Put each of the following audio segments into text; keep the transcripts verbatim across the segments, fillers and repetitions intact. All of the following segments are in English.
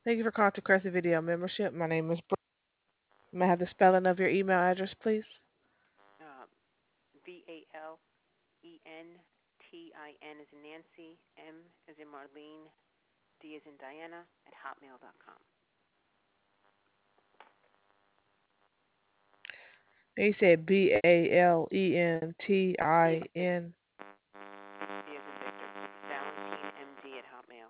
Thank you for calling to Crescent Video Membership. My name is Brooke. May I have the spelling of your email address, please? Uh, V A L E N T I N as in Nancy, M as in Marlene, D as in Diana, at hotmail dot com. You said B A L E N T D, I N. D as in Victor. Valentine M D at hotmail.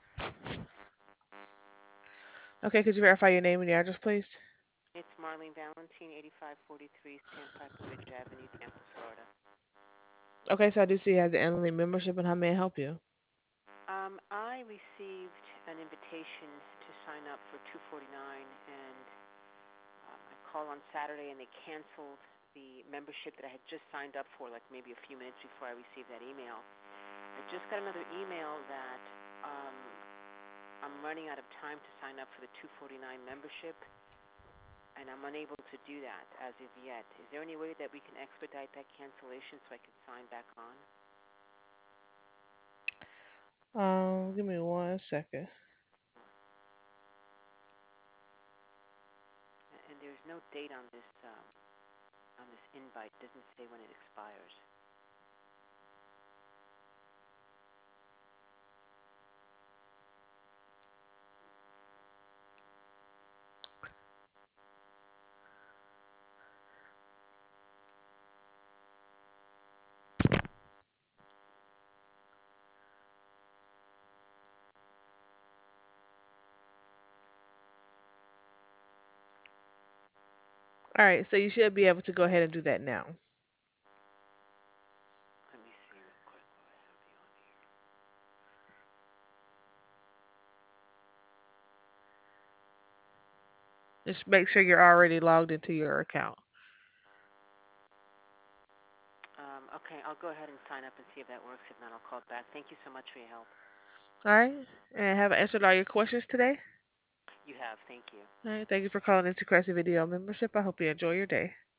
Okay, could you verify your name and your address, please? It's Marlene Valentine, eighty-five forty-three Sandpiper Ridge Avenue, Tampa, Florida. Okay, so I do see you have the Annually membership, and how may I help you? Um, I received an invitation to sign up for two forty-nine, and um, I called on Saturday, and they canceled the membership that I had just signed up for, like maybe a few minutes before I received that email. I just got another email that um, I'm running out of time to sign up for the two forty-nine membership, and I'm unable to do that as of yet. Is there any way that we can expedite that cancellation so I can sign back on? Um, give me one second. And there's no date on this um, on this invite. It doesn't say when it expires. All right, so you should be able to go ahead and do that now. Let me see real quick while I have you on here. Just make sure you're already logged into your account. Um, okay, I'll go ahead and sign up and see if that works. If not, I'll call back. Thank you so much for your help. All right, and have I answered all your questions today? You have. Thank you. All right, thank you for calling into Crescent Video Membership. I hope you enjoy your day.